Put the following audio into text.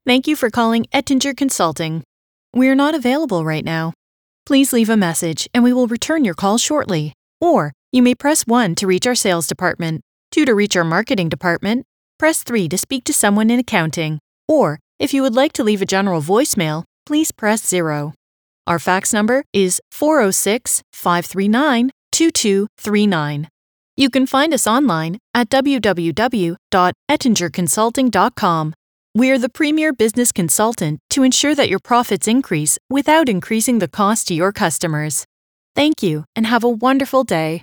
Thank you for calling Ettinger Consulting. We are not available right now. Please leave a message and we will return your call shortly. Or you may press 1 to reach our sales department, 2 to reach our marketing department, press 3 to speak to someone in accounting. Or if you would like to leave a general voicemail, please press 0. Our fax number is 406-539-2239. You can find us online at www.ettingerconsulting.com. We are the premier business consultant to ensure that your profits increase without increasing the cost to your customers. Thank you and have a wonderful day.